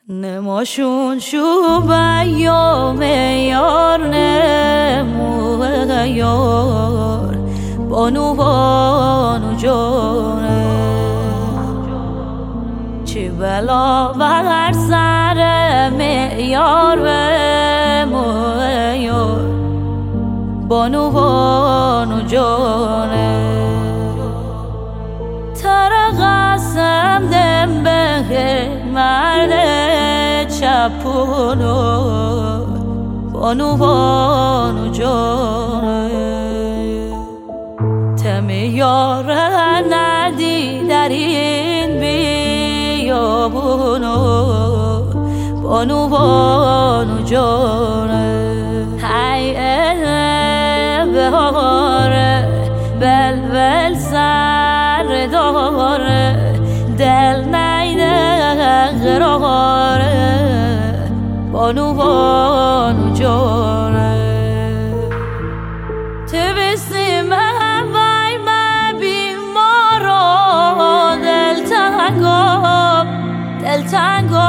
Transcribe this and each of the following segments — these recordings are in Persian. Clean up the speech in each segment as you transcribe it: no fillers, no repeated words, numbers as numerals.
نماشون شو بیام یار نمو یار بانو جانه چی بلا بر سر یار بمو یار بانو جانه ترا قسم دم به مرد چپونو بانو جانه تم یار ندی در این بیابونو بانو جانه ای بهاره بلبل سر داره دل نیده قراره بانو جانه تو بستی من وای من بیمارو دل تنگو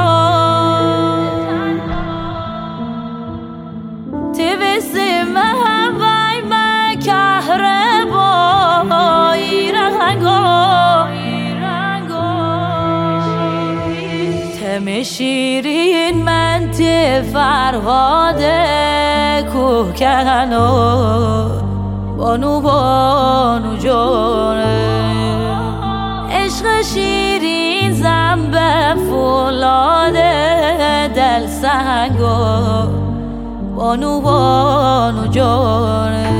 تو بستی من وای من کهره بایی تم شیرین من تی فرهاده کوکنو بانو جانه عشق شیرین زنبه فولاده دل سنگو بانو جانه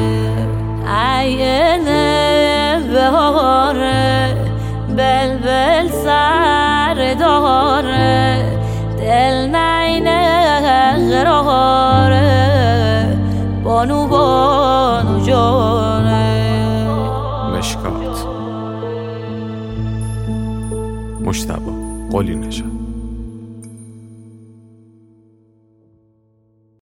عینه بهاره بلبل سر داره دل نینه قراره بانو جانه مشکات مجتبی قلی نژاد.